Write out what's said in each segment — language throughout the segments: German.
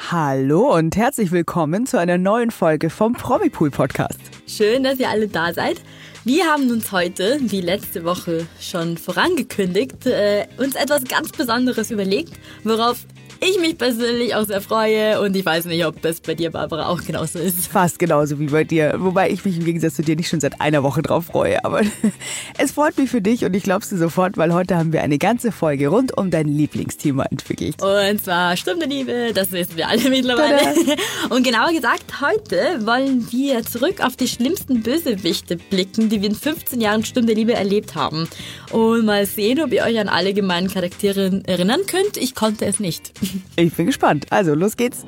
Hallo und herzlich willkommen zu einer neuen Folge vom Promipool Podcast. Schön, dass ihr alle da seid. Wir haben uns heute, wie letzte Woche schon vorangekündigt, uns etwas ganz Besonderes überlegt, worauf ich mich persönlich auch sehr freue und ich weiß nicht, ob es bei dir, Barbara, auch genauso ist. Fast genauso wie bei dir, wobei ich mich im Gegensatz zu dir nicht schon seit einer Woche drauf freue, aber es freut mich für dich und ich glaub's dir sofort, weil heute haben wir eine ganze Folge rund um dein Lieblingsthema entwickelt. Und zwar Sturm der Liebe, das wissen wir alle mittlerweile. Tada. Und genauer gesagt, heute wollen wir zurück auf die schlimmsten Bösewichte blicken, die wir in 15 Jahren Sturm der Liebe erlebt haben. Und mal sehen, ob ihr euch an alle gemeinen Charaktere erinnern könnt. Ich konnte es nicht. Ich bin gespannt. Also, los geht's.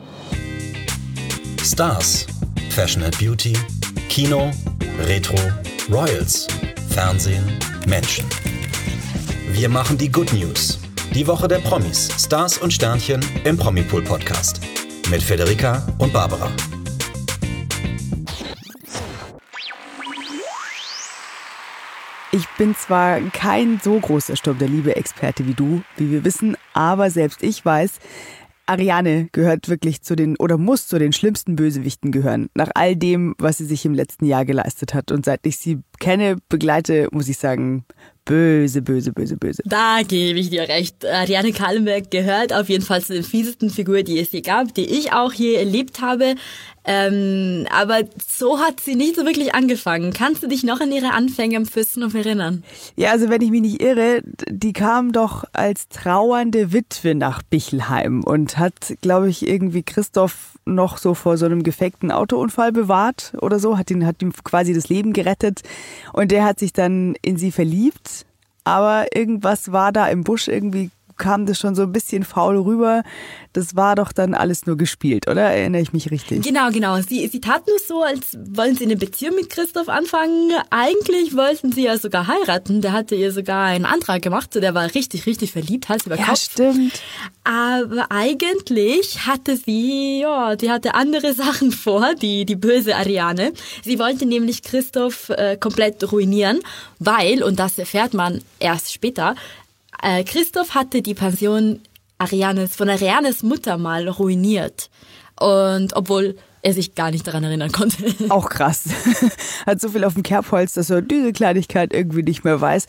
Stars, Fashion and Beauty, Kino, Retro, Royals, Fernsehen, Menschen. Wir machen die Good News. Die Woche der Promis, Stars und Sternchen im Promipool Podcast. Mit Federica und Barbara. Ich bin zwar kein so großer Sturm der Liebe-Experte wie du, wie wir wissen, aber selbst ich weiß, Ariane gehört wirklich zu den, oder muss zu den schlimmsten Bösewichten gehören. Nach all dem, was sie sich im letzten Jahr geleistet hat. Und seit ich sie kenne, begleite, muss ich sagen, böse, böse, böse, böse. Da gebe ich dir recht. Ariane Kallenberg gehört auf jeden Fall zu den fiesesten Figuren, die es je gab, die ich auch je erlebt habe. Aber so hat sie nicht so wirklich angefangen. Kannst du dich noch an ihre Anfänge am Fürstenhof erinnern? Ja, also wenn ich mich nicht irre, die kam doch als trauernde Witwe nach Bichelheim und hat, glaube ich, irgendwie Christoph noch so vor so einem gefakten Autounfall bewahrt oder so, hat ihm quasi das Leben gerettet und der hat sich dann in sie verliebt, aber irgendwas war da im Busch, irgendwie kam das schon so ein bisschen faul rüber. Das war doch dann alles nur gespielt, oder? Erinnere ich mich richtig? Genau. Sie tat nur so, als wollen sie eine Beziehung mit Christoph anfangen. Eigentlich wollten sie ja sogar heiraten. Der hatte ihr sogar einen Antrag gemacht. Der war richtig, richtig verliebt, Hals über Kopf. Ja, stimmt. Aber eigentlich hatte sie, die hatte andere Sachen vor, die böse Ariane. Sie wollte nämlich Christoph komplett ruinieren, weil, und das erfährt man erst später, Christoph hatte die Pension von Arianes Mutter mal ruiniert. Und obwohl er sich gar nicht daran erinnern konnte. Auch krass. Hat so viel auf dem Kerbholz, dass er diese Kleinigkeit irgendwie nicht mehr weiß.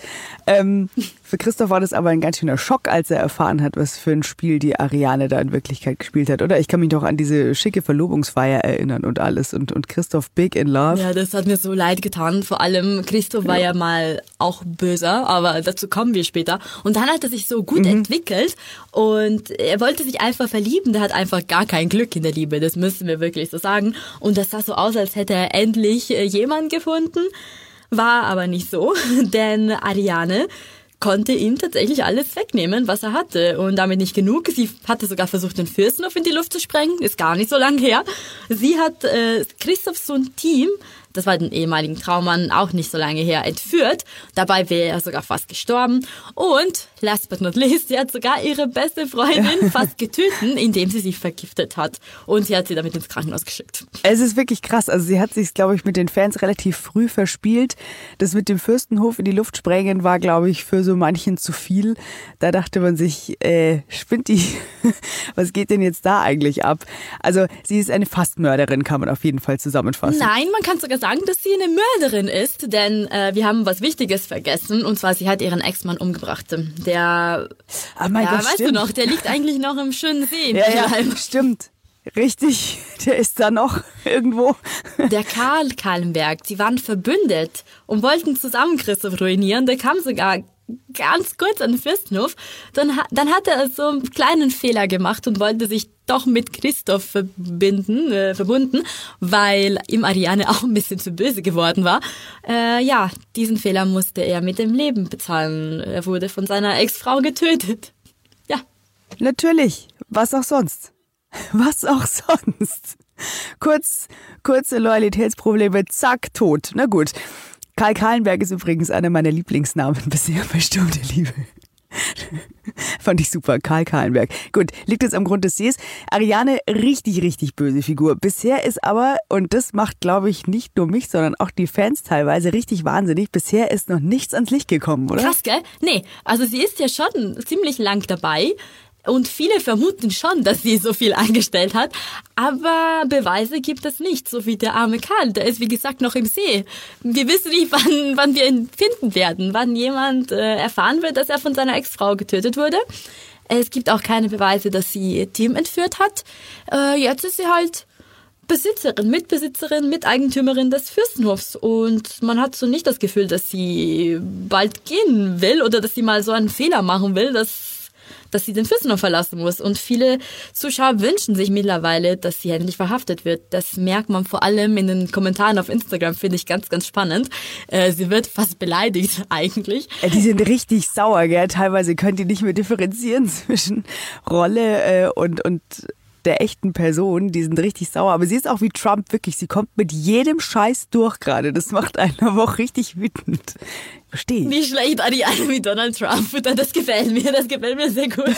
Für Christoph war das aber ein ganz schöner Schock, als er erfahren hat, was für ein Spiel die Ariane da in Wirklichkeit gespielt hat. Oder ich kann mich noch an diese schicke Verlobungsfeier erinnern und alles. Und Christoph big in love. Ja, das hat mir so leid getan. Vor allem Christoph war ja mal auch böser, aber dazu kommen wir später. Und dann hat er sich so gut entwickelt und er wollte sich einfach verlieben. Der hat einfach gar kein Glück in der Liebe. Das müssen wir wirklich so sagen. Und das sah so aus, als hätte er endlich jemanden gefunden. War aber nicht so, denn Ariane konnte ihm tatsächlich alles wegnehmen, was er hatte. Und damit nicht genug. Sie hatte sogar versucht, den Fürstenhof in die Luft zu sprengen. Ist gar nicht so lange her. Sie hat Christophs so ein Team, das war den ehemaligen Traummann auch nicht so lange her, entführt. Dabei wäre er sogar fast gestorben. Und, last but not least, sie hat sogar ihre beste Freundin fast getötet, indem sie sich vergiftet hat. Und sie hat sie damit ins Krankenhaus geschickt. Es ist wirklich krass. Also sie hat sich, glaube ich, mit den Fans relativ früh verspielt. Das mit dem Fürstenhof in die Luft sprengen war, glaube ich, für so manchen zu viel. Da dachte man sich, spinnt die? Was geht denn jetzt da eigentlich ab? Also sie ist eine Fastmörderin, kann man auf jeden Fall zusammenfassen. Nein, man kann sogar sagen, dass sie eine Mörderin ist, denn wir haben was Wichtiges vergessen, und zwar sie hat ihren Ex-Mann umgebracht. Der, weißt du noch, der liegt eigentlich noch im schönen See in Bichelheim. Ja, stimmt. Richtig, der ist da noch irgendwo. Der Karl Kallenberg, sie waren verbündet und wollten zusammen Christoph ruinieren. Der kam sogar ganz kurz an den Fürstenhof. Dann hat er so einen kleinen Fehler gemacht und wollte sich doch mit Christoph verbunden, weil ihm Ariane auch ein bisschen zu böse geworden war. Diesen Fehler musste er mit dem Leben bezahlen. Er wurde von seiner Ex-Frau getötet. Ja. Natürlich. Was auch sonst. Was auch sonst. Kurze Loyalitätsprobleme, zack, tot. Na gut. Karl Kallenberg ist übrigens einer meiner Lieblingsnamen bisher bei Sturm der Liebe. Fand ich super, Karl Kallenberg. Gut, liegt jetzt am Grund des Sees. Ariane, richtig, richtig böse Figur. Bisher ist aber, und das macht, glaube ich, nicht nur mich, sondern auch die Fans teilweise richtig wahnsinnig, bisher ist noch nichts ans Licht gekommen, oder? Krass, gell? Nee, also sie ist ja schon ziemlich lang dabei. Und viele vermuten schon, dass sie so viel eingestellt hat. Aber Beweise gibt es nicht, so wie der arme Karl. Der ist, wie gesagt, noch im See. Wir wissen nicht, wann wir ihn finden werden. Wann jemand erfahren wird, dass er von seiner Ex-Frau getötet wurde. Es gibt auch keine Beweise, dass sie Tim entführt hat. Jetzt ist sie halt Mitbesitzerin, Miteigentümerin des Fürstenhofs. Und man hat so nicht das Gefühl, dass sie bald gehen will oder dass sie mal so einen Fehler machen will, dass sie den Fürstenhof verlassen muss. Und viele Zuschauer wünschen sich mittlerweile, dass sie endlich verhaftet wird. Das merkt man vor allem in den Kommentaren auf Instagram, finde ich ganz, ganz spannend. Sie wird fast beleidigt eigentlich. Die sind richtig sauer, gell? Teilweise könnt ihr nicht mehr differenzieren zwischen Rolle und der echten Person. Die sind richtig sauer. Aber sie ist auch wie Trump, wirklich. Sie kommt mit jedem Scheiß durch gerade. Das macht einen aber auch richtig wütend. Verstehe. Wie schlecht an die eine wie Donald Trump. Das gefällt mir sehr gut.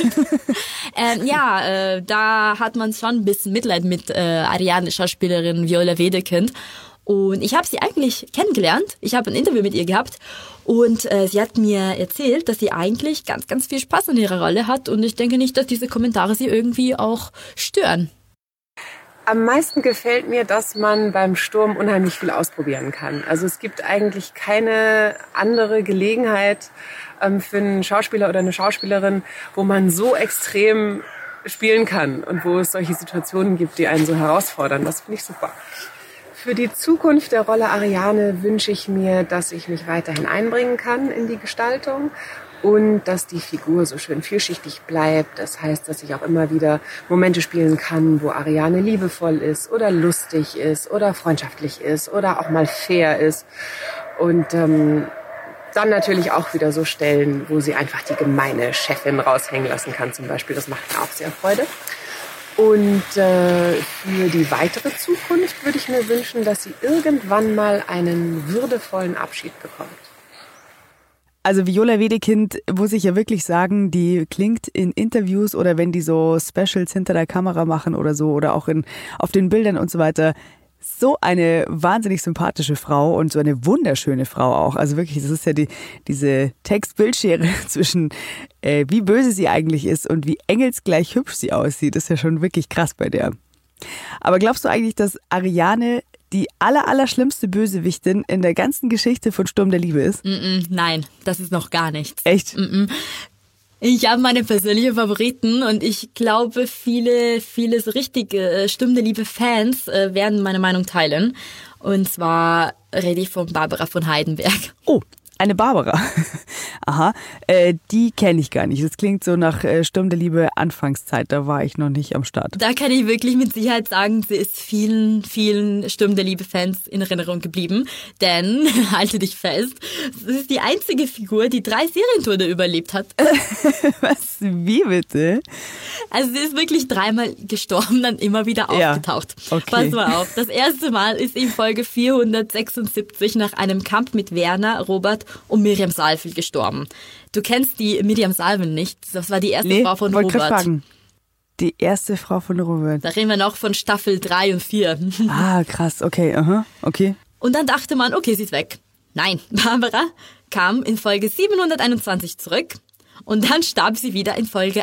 Da hat man schon ein bisschen Mitleid mit Ariane, Schauspielerin Viola Wedekind. Und ich habe sie eigentlich kennengelernt. Ich habe ein Interview mit ihr gehabt und sie hat mir erzählt, dass sie eigentlich ganz, ganz viel Spaß an ihrer Rolle hat. Und ich denke nicht, dass diese Kommentare sie irgendwie auch stören. Am meisten gefällt mir, dass man beim Sturm unheimlich viel ausprobieren kann. Also es gibt eigentlich keine andere Gelegenheit für einen Schauspieler oder eine Schauspielerin, wo man so extrem spielen kann und wo es solche Situationen gibt, die einen so herausfordern. Das finde ich super. Für die Zukunft der Rolle Ariane wünsche ich mir, dass ich mich weiterhin einbringen kann in die Gestaltung und dass die Figur so schön vielschichtig bleibt. Das heißt, dass ich auch immer wieder Momente spielen kann, wo Ariane liebevoll ist oder lustig ist oder freundschaftlich ist oder auch mal fair ist. Und dann natürlich auch wieder so Stellen, wo sie einfach die gemeine Chefin raushängen lassen kann zum Beispiel. Das macht mir auch sehr Freude. Und für die weitere Zukunft würde ich mir wünschen, dass sie irgendwann mal einen würdevollen Abschied bekommt. Also Viola Wedekind, muss ich ja wirklich sagen, die klingt in Interviews oder wenn die so Specials hinter der Kamera machen oder so oder auch auf den Bildern und so weiter, so eine wahnsinnig sympathische Frau und so eine wunderschöne Frau auch. Also wirklich, das ist ja diese Text-Bildschere zwischen wie böse sie eigentlich ist und wie engelsgleich hübsch sie aussieht. Das ist ja schon wirklich krass bei der. Aber glaubst du eigentlich, dass Ariane die allerschlimmste Bösewichtin in der ganzen Geschichte von Sturm der Liebe ist? Nein, das ist noch gar nichts. Echt? Ich habe meine persönlichen Favoriten und ich glaube, viele so richtige Sturm der Liebe-Fans werden meine Meinung teilen. Und zwar rede ich von Barbara von Heidenberg. Oh, eine Barbara. Aha, die kenne ich gar nicht. Das klingt so nach Sturm der Liebe Anfangszeit, da war ich noch nicht am Start. Da kann ich wirklich mit Sicherheit sagen, sie ist vielen Sturm der Liebe-Fans in Erinnerung geblieben. Denn, halte dich fest, sie ist die einzige Figur, die 3 Serientode überlebt hat. Was? Wie bitte? Also sie ist wirklich 3-mal gestorben, dann immer wieder aufgetaucht. Ja, okay. Pass mal auf. Das erste Mal ist in Folge 476 nach einem Kampf mit Werner, Robert und Miriam Saalfeld gestorben. Du kennst die Miriam Saalfeld nicht. Das war die erste Frau von Robert. Fragen. Die erste Frau von Robert. Da reden wir noch von Staffel 3 und 4. Ah, krass. Okay, aha, okay. Und dann dachte man, okay, sie ist weg. Nein, Barbara kam in Folge 721 zurück. Und dann starb sie wieder in Folge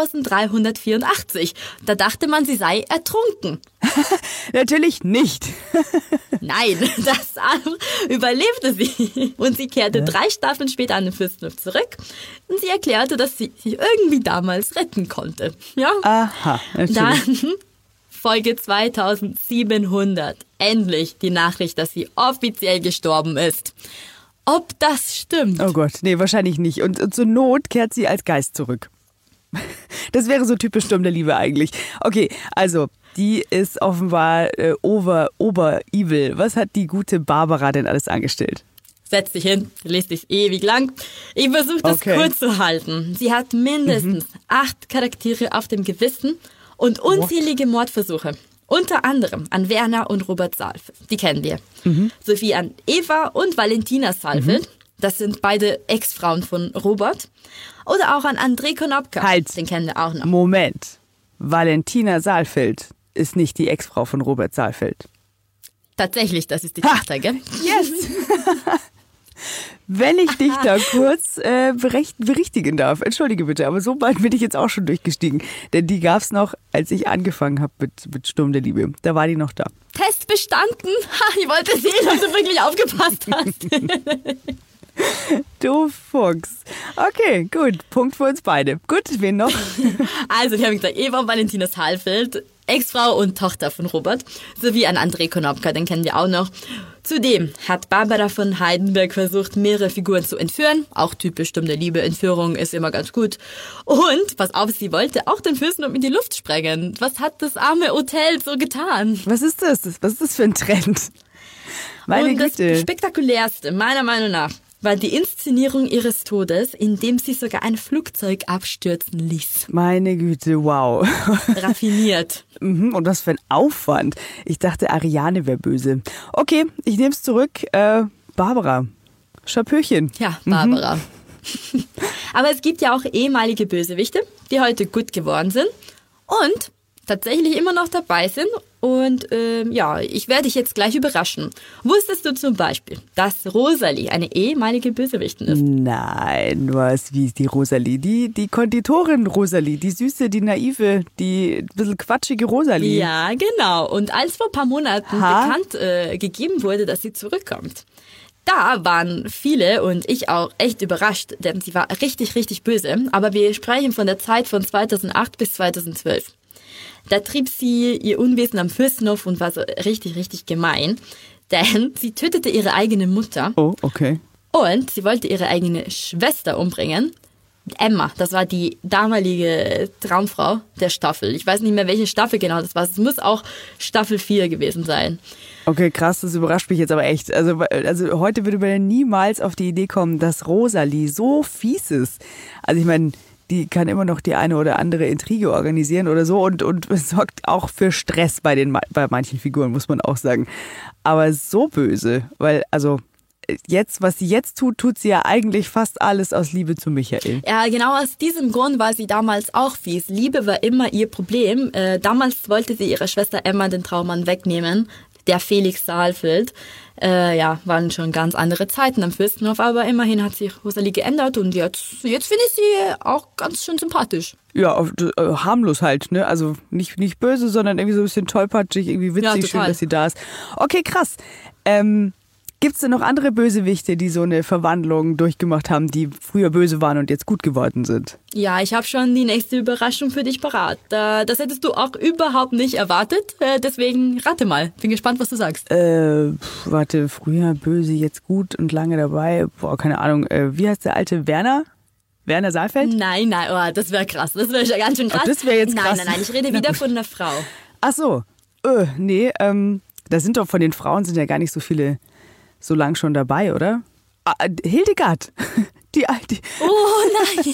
1384. Da dachte man, sie sei ertrunken. Natürlich nicht. Nein, das überlebte sie. Und sie kehrte 3 Staffeln später an den Fürstenhof zurück. Und sie erklärte, dass sie sich irgendwie damals retten konnte. Ja? Aha, natürlich. Dann Folge 2700. Endlich die Nachricht, dass sie offiziell gestorben ist. Ob das stimmt? Oh Gott, nee, wahrscheinlich nicht. Und zur Not kehrt sie als Geist zurück. Das wäre so typisch Sturm der Liebe eigentlich. Okay, also, die ist offenbar over-evil. Was hat die gute Barbara denn alles angestellt? Setz dich hin, lest dich ewig lang. Ich versuche das kurz zu halten. Sie hat mindestens 8 Charaktere auf dem Gewissen und unzählige Mordversuche. Unter anderem an Werner und Robert Saalfeld. Die kennen wir. Sowie an Eva und Valentina Saalfeld. Das sind beide Ex-Frauen von Robert. Oder auch an André Konopka. Halt. Den kennen wir auch noch. Moment. Valentina Saalfeld ist nicht die Ex-Frau von Robert Saalfeld. Tatsächlich, das ist die Tochter, gell? Yes! Wenn ich dich da kurz berichtigen darf, entschuldige bitte, aber so bald bin ich jetzt auch schon durchgestiegen. Denn die gab's noch, als ich angefangen habe mit Sturm der Liebe. Da war die noch da. Test bestanden. Ich wollte sehen, ob du wirklich aufgepasst hast. Du Fuchs. Okay, gut. Punkt für uns beide. Gut, wen noch? Also, die haben gesagt, Eva Valentina Saalfeld, Ex-Frau und Tochter von Robert, sowie an André Konopka, den kennen wir auch noch. Zudem hat Barbara von Heidenberg versucht, mehrere Figuren zu entführen. Auch typisch Sturm der Liebe, Entführung ist immer ganz gut. Und, pass auf, sie wollte auch den Fürstenhof in die Luft sprengen. Was hat das arme Hotel so getan? Was ist das? Was ist das für ein Trend? Meine Und Güte. das Spektakulärste, meiner Meinung nach, war die Inszenierung ihres Todes, indem sie sogar ein Flugzeug abstürzen ließ. Meine Güte, wow. Raffiniert. Und was für ein Aufwand. Ich dachte, Ariane wäre böse. Okay, ich nehme es zurück. Barbara. Schapöchen. Ja, Barbara. Aber es gibt ja auch ehemalige Bösewichte, die heute gut geworden sind und tatsächlich immer noch dabei sind. Und ich werde dich jetzt gleich überraschen. Wusstest du zum Beispiel, dass Rosalie eine ehemalige Bösewichtin ist? Nein, wie ist die Rosalie? Die Konditorin Rosalie, die süße, die naive, die ein bisschen quatschige Rosalie. Ja, genau. Und als vor ein paar Monaten bekannt gegeben wurde, dass sie zurückkommt, da waren viele und ich auch echt überrascht, denn sie war richtig, richtig böse. Aber wir sprechen von der Zeit von 2008 bis 2012. Da trieb sie ihr Unwesen am Fürstenhof und war so richtig, richtig gemein. Denn sie tötete ihre eigene Mutter. Oh, okay. Und sie wollte ihre eigene Schwester umbringen. Emma, das war die damalige Traumfrau der Staffel. Ich weiß nicht mehr, welche Staffel genau das war. Es muss auch Staffel 4 gewesen sein. Okay, krass, das überrascht mich jetzt aber echt. Also heute würde man ja niemals auf die Idee kommen, dass Rosalie so fies ist. Also ich meine, die kann immer noch die eine oder andere Intrige organisieren oder so und sorgt auch für Stress bei manchen Figuren, muss man auch sagen. Aber so böse, weil was sie jetzt tut sie ja eigentlich fast alles aus Liebe zu Michael. Ja, genau aus diesem Grund war sie damals auch fies. Liebe war immer ihr Problem. Damals wollte sie ihrer Schwester Emma den Traummann wegnehmen, der Felix Saalfeld. Waren schon ganz andere Zeiten am Fürstenhof, aber immerhin hat sich Rosalie geändert und jetzt finde ich sie auch ganz schön sympathisch. Ja, harmlos halt, ne? Also nicht böse, sondern irgendwie so ein bisschen tollpatschig, irgendwie witzig, schön, dass sie da ist. Okay, krass. Gibt's denn noch andere Bösewichte, die so eine Verwandlung durchgemacht haben, die früher böse waren und jetzt gut geworden sind? Ja, ich habe schon die nächste Überraschung für dich parat. Das hättest du auch überhaupt nicht erwartet, deswegen rate mal. Bin gespannt, was du sagst. Früher böse, jetzt gut und lange dabei. Boah, keine Ahnung. Wie heißt der alte Werner? Werner Saalfeld? Nein, das wäre krass. Das wäre ja ganz schön krass. Ach, das wäre jetzt krass. Nein, ich rede wieder von einer Frau. Ach so. Nee, da sind doch von den Frauen sind ja gar nicht so viele so lang schon dabei, oder? Hildegard. Die alte. Oh nein.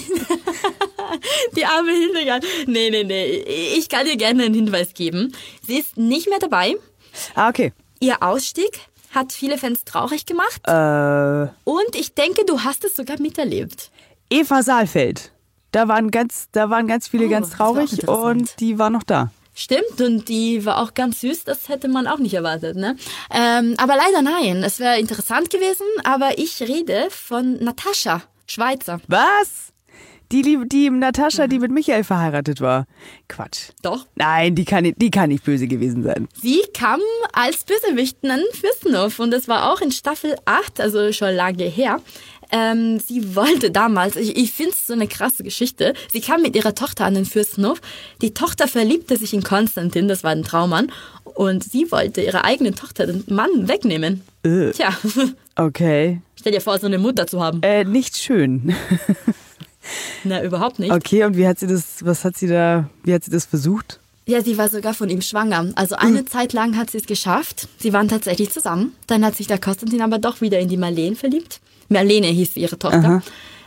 Die arme Hildegard. Nee. Ich kann dir gerne einen Hinweis geben. Sie ist nicht mehr dabei. Okay. Ihr Ausstieg hat viele Fans traurig gemacht. Und ich denke, du hast es sogar miterlebt. Eva Saalfeld. Da waren ganz viele ganz traurig und die war noch da. Stimmt, und die war auch ganz süß, das hätte man auch nicht erwartet, ne? Aber leider nein, es wäre interessant gewesen, aber ich rede von Natascha, Schweizer. Was? Die Natascha, die mit Michael verheiratet war? Quatsch. Doch. Nein, die kann nicht böse gewesen sein. Sie kam als Bösewichtin an den Fürstenhof und das war auch in Staffel 8, also schon lange her. Sie wollte damals, ich finde es so eine krasse Geschichte, sie kam mit ihrer Tochter an den Fürstenhof, die Tochter verliebte sich in Konstantin, das war ein Traummann, und sie wollte ihrer eigenen Tochter den Mann wegnehmen. Tja. Okay. Stell dir vor, so eine Mutter zu haben. Nicht schön. Na, überhaupt nicht. Okay, und wie hat sie das versucht? Ja, sie war sogar von ihm schwanger. Also eine Zeit lang hat sie es geschafft. Sie waren tatsächlich zusammen. Dann hat sich der Konstantin aber doch wieder in die Marlene verliebt. Marlene hieß ihre Tochter.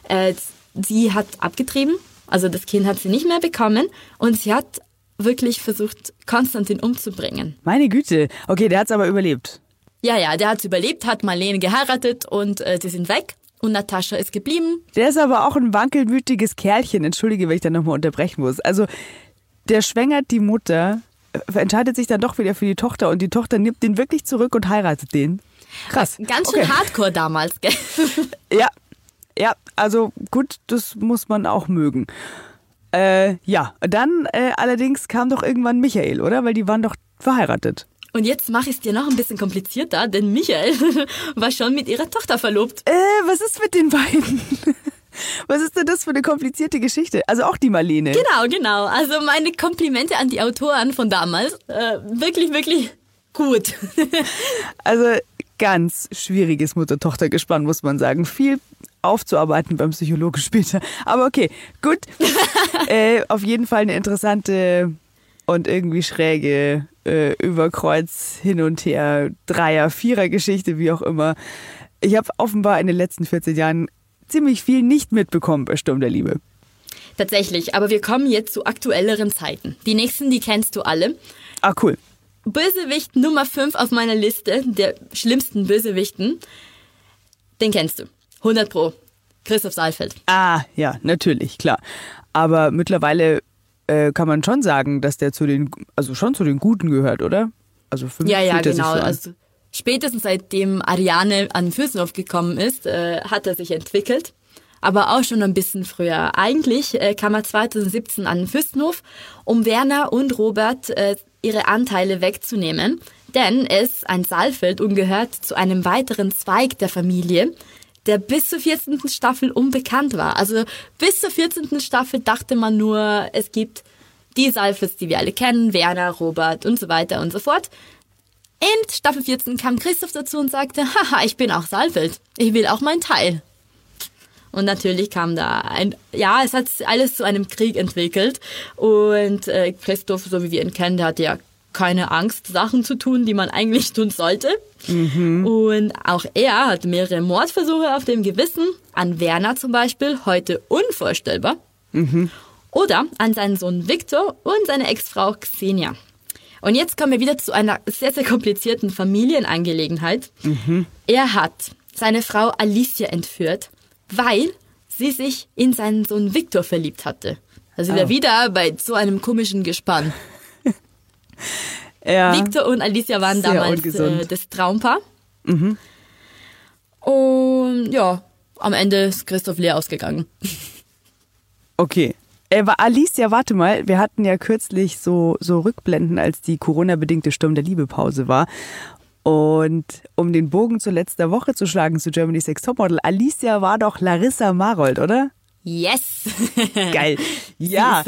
Sie hat abgetrieben, also das Kind hat sie nicht mehr bekommen und sie hat wirklich versucht, Konstantin umzubringen. Meine Güte. Okay, der hat's aber überlebt. Ja, der hat's überlebt, hat Marlene geheiratet und sie sind weg. Und Natascha ist geblieben. Der ist aber auch ein wankelmütiges Kerlchen. Entschuldige, wenn ich da nochmal unterbrechen muss. Also, der schwängert die Mutter, entscheidet sich dann doch wieder für die Tochter und die Tochter nimmt den wirklich zurück und heiratet den. Krass. Ganz schön hardcore damals, gell? Ja, also gut, das muss man auch mögen. Ja, dann allerdings kam doch irgendwann Michael, oder? Weil die waren doch verheiratet. Und jetzt mache ich es dir noch ein bisschen komplizierter, denn Michael war schon mit ihrer Tochter verlobt. Was ist mit den beiden? Was ist denn das für eine komplizierte Geschichte? Also auch die Marlene. Genau. Also meine Komplimente an die Autoren von damals. Wirklich, wirklich gut. Also ganz schwieriges Mutter-Tochter-Gespann, muss man sagen. Viel aufzuarbeiten beim Psychologen später. Aber okay, gut. Auf jeden Fall eine interessante und irgendwie schräge Überkreuz hin und her Dreier-, Vierer-Geschichte, wie auch immer. Ich habe offenbar in den letzten 14 Jahren ziemlich viel nicht mitbekommen bei Sturm der Liebe. Tatsächlich, aber wir kommen jetzt zu aktuelleren Zeiten. Die nächsten, die kennst du alle. Ah, cool. Bösewicht Nummer 5 auf meiner Liste der schlimmsten Bösewichten, den kennst du. 100 Pro. Christoph Saalfeld. Ah, ja, natürlich, klar. Aber mittlerweile kann man schon sagen, dass der schon zu den Guten gehört, oder? Also für mich Ja, fühlt er sich genau. so an. Also spätestens seitdem Ariane an Fürstenhof gekommen ist, hat er sich entwickelt. Aber auch schon ein bisschen früher. Eigentlich kam er 2017 an den Fürstenhof, um Werner und Robert ihre Anteile wegzunehmen. Denn er ist ein Saalfeld und gehört zu einem weiteren Zweig der Familie, der bis zur 14. Staffel unbekannt war. Also bis zur 14. Staffel dachte man nur, es gibt die Saalfelds, die wir alle kennen, Werner, Robert und so weiter und so fort. In Staffel 14 kam Christoph dazu und sagte, haha, ich bin auch Saalfeld. Ich will auch meinen Teil. Und natürlich kam da es hat alles zu einem Krieg entwickelt. Und Christoph, so wie wir ihn kennen, der hatte ja keine Angst, Sachen zu tun, die man eigentlich tun sollte. Mhm. Und auch er hat mehrere Mordversuche auf dem Gewissen. An Werner zum Beispiel, heute unvorstellbar. Mhm. Oder an seinen Sohn Viktor und seine Ex-Frau Xenia. Und jetzt kommen wir wieder zu einer sehr, sehr komplizierten Familienangelegenheit. Mhm. Er hat seine Frau Alicia entführt, weil sie sich in seinen Sohn Viktor verliebt hatte. Also wir wieder bei so einem komischen Gespann. Ja, Viktor und Alicia waren damals das Traumpaar. Mhm. Und ja, am Ende ist Christoph leer ausgegangen. Okay. Alicia, warte mal, wir hatten ja kürzlich so Rückblenden, als die Corona-bedingte Sturm der Liebe-Pause war. Und um den Bogen zu letzter Woche zu schlagen zu Germany's Next Topmodel, Alicia war doch Larissa Marold, oder? Yes! Geil. Ja.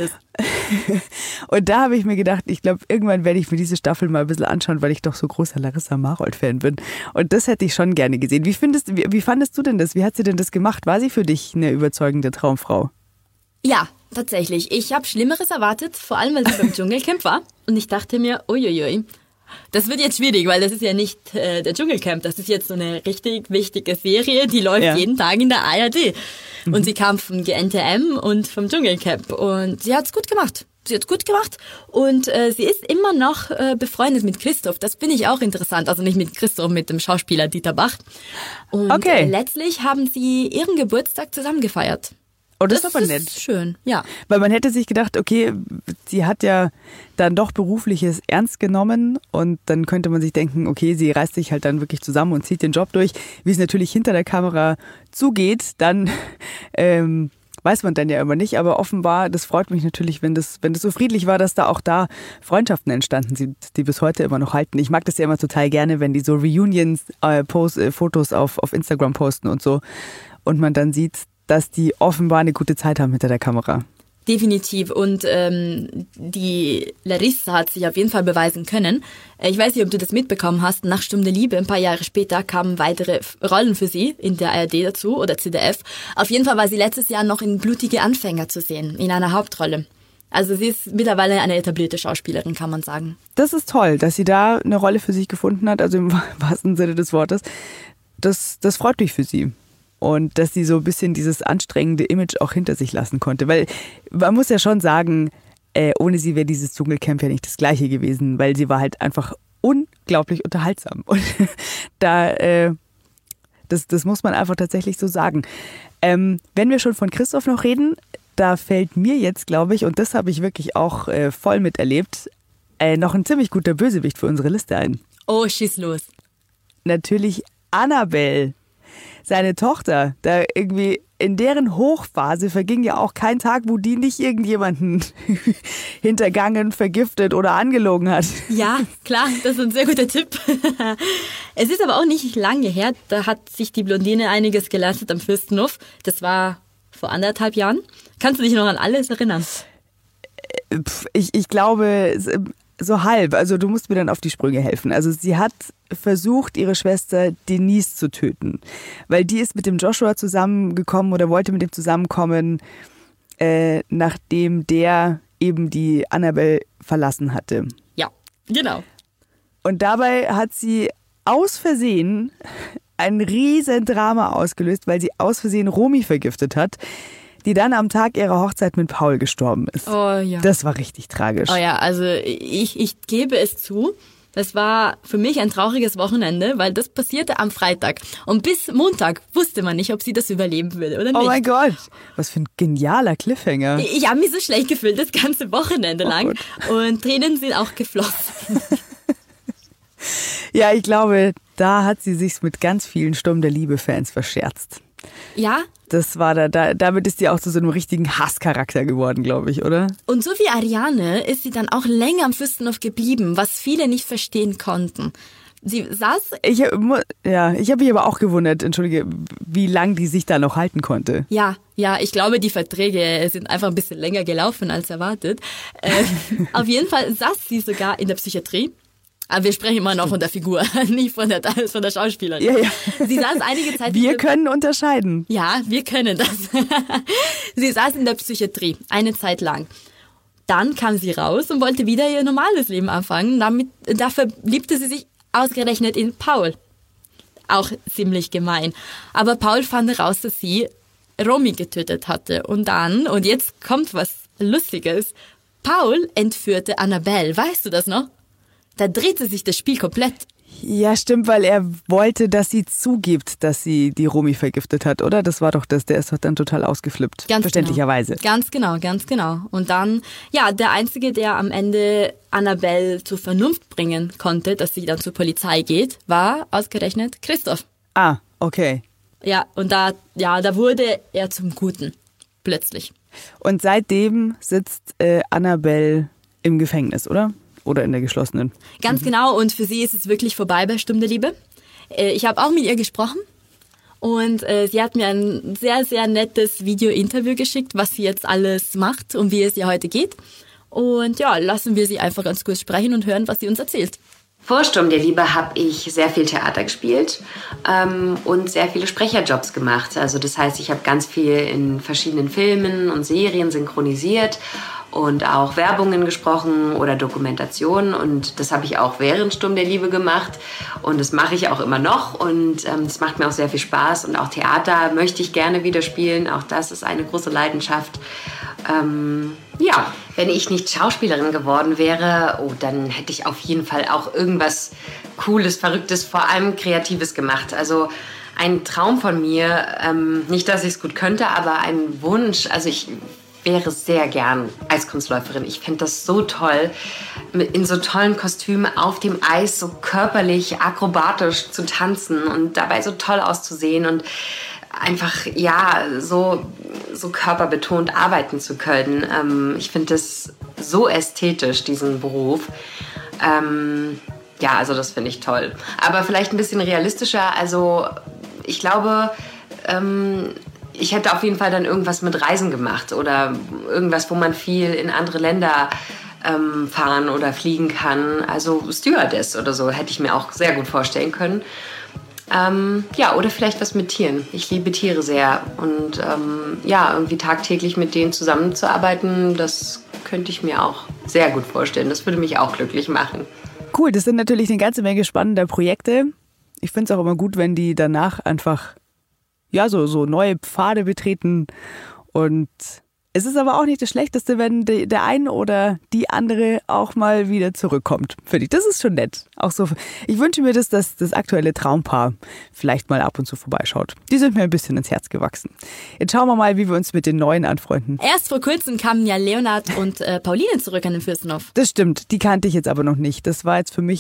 Und da habe ich mir gedacht, ich glaube, irgendwann werde ich mir diese Staffel mal ein bisschen anschauen, weil ich doch so großer Larissa Marold-Fan bin. Und das hätte ich schon gerne gesehen. Wie fandest du denn das? Wie hat sie denn das gemacht? War sie für dich eine überzeugende Traumfrau? Ja, tatsächlich. Ich habe Schlimmeres erwartet, vor allem weil sie beim Dschungelcamp war. Und ich dachte mir, uiuiui, das wird jetzt schwierig, weil das ist ja nicht der Dschungelcamp. Das ist jetzt so eine richtig wichtige Serie, die läuft jeden Tag in der ARD. Und sie kam vom GNTM und vom Dschungelcamp. Und sie hat's gut gemacht. Und sie ist immer noch befreundet mit Christoph. Das finde ich auch interessant. Also nicht mit Christoph, mit dem Schauspieler Dieter Bach. Und letztlich haben sie ihren Geburtstag zusammen gefeiert. Oh, das ist aber nett. Das ist schön, ja. Weil man hätte sich gedacht, okay, sie hat ja dann doch Berufliches ernst genommen und dann könnte man sich denken, okay, sie reißt sich halt dann wirklich zusammen und zieht den Job durch. Wie es natürlich hinter der Kamera zugeht, dann weiß man dann ja immer nicht. Aber offenbar, das freut mich natürlich, wenn das so friedlich war, dass da auch da Freundschaften entstanden sind, die bis heute immer noch halten. Ich mag das ja immer total gerne, wenn die so Reunions, Fotos auf Instagram posten und so und man dann sieht, dass die offenbar eine gute Zeit haben hinter der Kamera. Definitiv. Und die Larissa hat sich auf jeden Fall beweisen können. Ich weiß nicht, ob du das mitbekommen hast. Nach Sturm der Liebe, ein paar Jahre später, kamen weitere Rollen für sie in der ARD dazu oder ZDF. Auf jeden Fall war sie letztes Jahr noch in Blutige Anfänger zu sehen, in einer Hauptrolle. Also sie ist mittlerweile eine etablierte Schauspielerin, kann man sagen. Das ist toll, dass sie da eine Rolle für sich gefunden hat, also im wahrsten Sinne des Wortes. Das freut mich für sie. Und dass sie so ein bisschen dieses anstrengende Image auch hinter sich lassen konnte. Weil man muss ja schon sagen, ohne sie wäre dieses Dschungelcamp ja nicht das Gleiche gewesen, weil sie war halt einfach unglaublich unterhaltsam. Und das muss man einfach tatsächlich so sagen. Wenn wir schon von Christoph noch reden, da fällt mir jetzt, glaube ich, und das habe ich wirklich auch voll miterlebt, noch ein ziemlich guter Bösewicht für unsere Liste ein. Oh, schieß los. Natürlich Annabelle, seine Tochter, da irgendwie in deren Hochphase verging ja auch kein Tag, wo die nicht irgendjemanden hintergangen, vergiftet oder angelogen hat. Ja, klar, das ist ein sehr guter Tipp. Es ist aber auch nicht lange her, da hat sich die Blondine einiges geleistet am Fürstenhof. Das war vor 1,5 Jahren. Kannst du dich noch an alles erinnern? Ich glaube, so halb. Also du musst mir dann auf die Sprünge helfen. Also sie hat versucht, ihre Schwester Denise zu töten. Weil die ist mit dem Joshua zusammengekommen oder wollte mit dem zusammenkommen, nachdem der eben die Annabelle verlassen hatte. Ja, genau. Und dabei hat sie aus Versehen ein riesen Drama ausgelöst, weil sie aus Versehen Romy vergiftet hat, die dann am Tag ihrer Hochzeit mit Paul gestorben ist. Oh ja. Das war richtig tragisch. Oh ja, also ich gebe es zu, das war für mich ein trauriges Wochenende, weil das passierte am Freitag. Und bis Montag wusste man nicht, ob sie das überleben würde oder nicht. Oh mein Gott, was für ein genialer Cliffhanger. Ich habe mich so schlecht gefühlt das ganze Wochenende lang und Tränen sind auch geflossen. Ja, ich glaube, da hat sie sich's mit ganz vielen Sturm der Liebe-Fans verscherzt. Ja. Das war damit ist sie auch zu so einem richtigen Hasscharakter geworden, glaube ich, oder? Und so wie Ariane ist sie dann auch länger am Fürstenhof geblieben, was viele nicht verstehen konnten. Sie saß... Ich habe mich aber auch gewundert, entschuldige, wie lange die sich da noch halten konnte. Ja, ich glaube, die Verträge sind einfach ein bisschen länger gelaufen als erwartet. Auf jeden Fall saß sie sogar in der Psychiatrie. Aber wir sprechen immer noch von der Figur, nicht von der Schauspielerin. Ja. Sie saß einige Zeit... Wir können unterscheiden. Ja, wir können das. Sie saß in der Psychiatrie, eine Zeit lang. Dann kam sie raus und wollte wieder ihr normales Leben anfangen. Da verliebte sie sich ausgerechnet in Paul. Auch ziemlich gemein. Aber Paul fand heraus, dass sie Romy getötet hatte. Und jetzt kommt was Lustiges, Paul entführte Annabelle. Weißt du das noch? Da drehte sich das Spiel komplett. Ja, stimmt, weil er wollte, dass sie zugibt, dass sie die Romy vergiftet hat, oder? Das war doch das, der ist dann total ausgeflippt. Ganz verständlicherweise. Genau. Ganz genau. Und dann, der Einzige, der am Ende Annabelle zur Vernunft bringen konnte, dass sie dann zur Polizei geht, war ausgerechnet Christoph. Ah, okay. Ja, und da wurde er zum Guten. Plötzlich. Und seitdem sitzt Annabelle im Gefängnis, oder? Oder in der geschlossenen. Ganz genau, und für sie ist es wirklich vorbei bei Sturm der Liebe. Ich habe auch mit ihr gesprochen und sie hat mir ein sehr, sehr nettes Video-Interview geschickt, was sie jetzt alles macht und wie es ihr heute geht. Und ja, lassen wir sie einfach ganz kurz sprechen und hören, was sie uns erzählt. Vor Sturm der Liebe habe ich sehr viel Theater gespielt und sehr viele Sprecherjobs gemacht. Also das heißt, ich habe ganz viel in verschiedenen Filmen und Serien synchronisiert und auch Werbungen gesprochen oder Dokumentationen. Und das habe ich auch während Sturm der Liebe gemacht. Und das mache ich auch immer noch. Und das macht mir auch sehr viel Spaß. Und auch Theater möchte ich gerne wieder spielen. Auch das ist eine große Leidenschaft. Wenn ich nicht Schauspielerin geworden wäre, dann hätte ich auf jeden fall auch irgendwas Cooles, Verrücktes, vor allem Kreatives gemacht. Also ein Traum von mir, nicht, dass ich es gut könnte, aber ein Wunsch, also ich wäre sehr gern Eiskunstläuferin. Ich fände das so toll, in so tollen Kostümen auf dem Eis so körperlich, akrobatisch zu tanzen und dabei so toll auszusehen und einfach, so körperbetont arbeiten zu können. Ich finde das so ästhetisch, diesen Beruf. Also das finde ich toll. Aber vielleicht ein bisschen realistischer. Also ich glaube, ich hätte auf jeden Fall dann irgendwas mit Reisen gemacht oder irgendwas, wo man viel in andere Länder fahren oder fliegen kann. Also Stewardess oder so hätte ich mir auch sehr gut vorstellen können. Oder vielleicht was mit Tieren. Ich liebe Tiere sehr und irgendwie tagtäglich mit denen zusammenzuarbeiten, das könnte ich mir auch sehr gut vorstellen. Das würde mich auch glücklich machen. Cool, das sind natürlich eine ganze Menge spannender Projekte. Ich finde es auch immer gut, wenn die danach einfach so neue Pfade betreten. Und es ist aber auch nicht das Schlechteste, wenn der eine oder die andere auch mal wieder zurückkommt. Finde ich, das ist schon nett. Auch so, ich wünsche mir, dass das aktuelle Traumpaar vielleicht mal ab und zu vorbeischaut. Die sind mir ein bisschen ins Herz gewachsen. Jetzt schauen wir mal, wie wir uns mit den Neuen anfreunden. Erst vor kurzem kamen ja Leonard und Pauline zurück an den Fürstenhof. Das stimmt, die kannte ich jetzt aber noch nicht. Das war jetzt für mich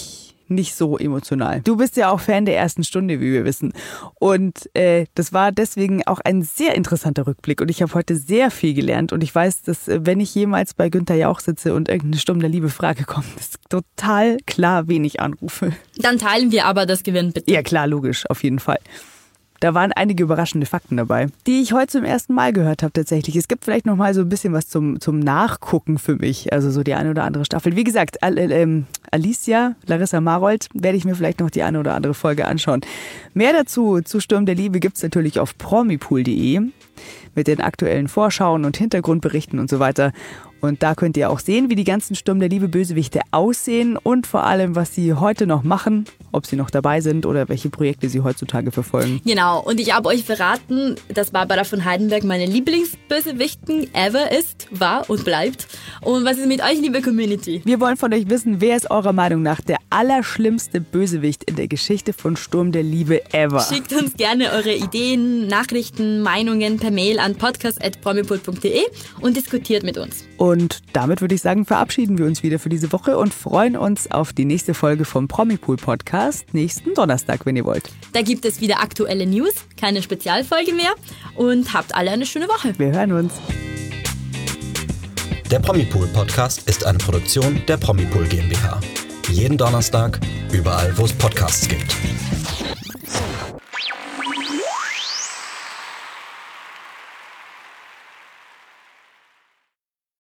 nicht so emotional. Du bist ja auch Fan der ersten Stunde, wie wir wissen. Und das war deswegen auch ein sehr interessanter Rückblick. Und ich habe heute sehr viel gelernt. Und ich weiß, dass wenn ich jemals bei Günther Jauch sitze und irgendeine Stunde der Liebe-Frage kommt, ist total klar, wen ich anrufe. Dann teilen wir aber das Gewinn bitte. Ja klar, logisch, auf jeden Fall. Da waren einige überraschende Fakten dabei, die ich heute zum ersten Mal gehört habe tatsächlich. Es gibt vielleicht noch mal so ein bisschen was zum Nachgucken für mich, also so die eine oder andere Staffel. Wie gesagt, Alicia, Larissa Marold, werde ich mir vielleicht noch die eine oder andere Folge anschauen. Mehr dazu zu Sturm der Liebe gibt's natürlich auf promipool.de mit den aktuellen Vorschauen und Hintergrundberichten und so weiter. Und da könnt ihr auch sehen, wie die ganzen Sturm der Liebe Bösewichte aussehen und vor allem, was sie heute noch machen, ob sie noch dabei sind oder welche Projekte sie heutzutage verfolgen. Genau, und ich habe euch verraten, dass Barbara von Heidenberg meine Lieblingsbösewichten ever ist, war und bleibt. Und was ist mit euch, liebe Community? Wir wollen von euch wissen, wer ist eurer Meinung nach der allerschlimmste Bösewicht in der Geschichte von Sturm der Liebe ever? Schickt uns gerne eure Ideen, Nachrichten, Meinungen per Mail an podcast@promipool.de und diskutiert mit uns. Und damit würde ich sagen, verabschieden wir uns wieder für diese Woche und freuen uns auf die nächste Folge vom Promipool Podcast nächsten Donnerstag, wenn ihr wollt. Da gibt es wieder aktuelle News, keine Spezialfolge mehr und habt alle eine schöne Woche. Wir hören uns. Der Promipool Podcast ist eine Produktion der Promipool GmbH. Jeden Donnerstag, überall, wo es Podcasts gibt.